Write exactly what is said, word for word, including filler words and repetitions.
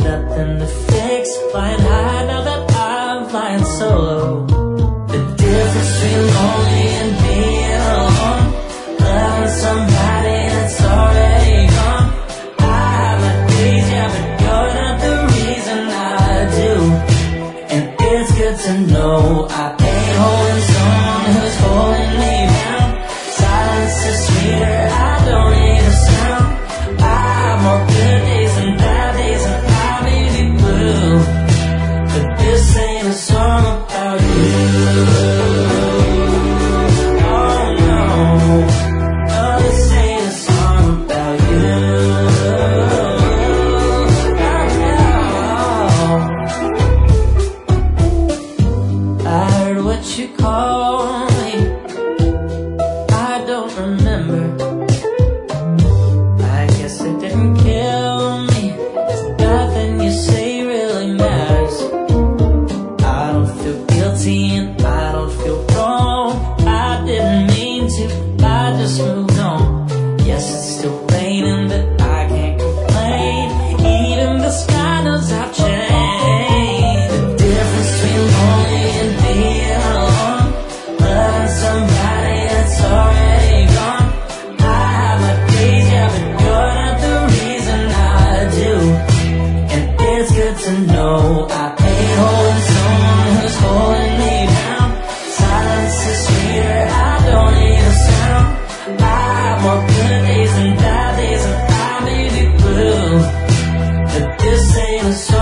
nothing to fix. Flying high now that I'm flying solo. The difference between lonely and being alone. Loving somebody that's already gone. I have my days, yeah, but you're not the reason I do. And it's good to know I ain't holding someone who's holding me down. Silence is sweeter, I don't need a sound. I have more good days than bad days, and I may be blue, but this ain't a song about you. Oh no, no, this ain't a song about you. Oh, no. I heard what you called me, I don't remember. I guess it didn't kill me. Nothing you say really matters. I don't feel guilty and I don't feel wrong. I didn't mean to, I just moved on. Yes, it's still raining, but I can't complain. Even the sky knows I've changed. The difference between lonely and being alone. Loving somebody that's already gone. I have my days, yeah, but you're not the reason I do. And it's good to know I ain't holding someone who's holding me down. Silence is sweeter, I don't need a sound. I have more good days than bad days, and I may be blue, but this ain't a song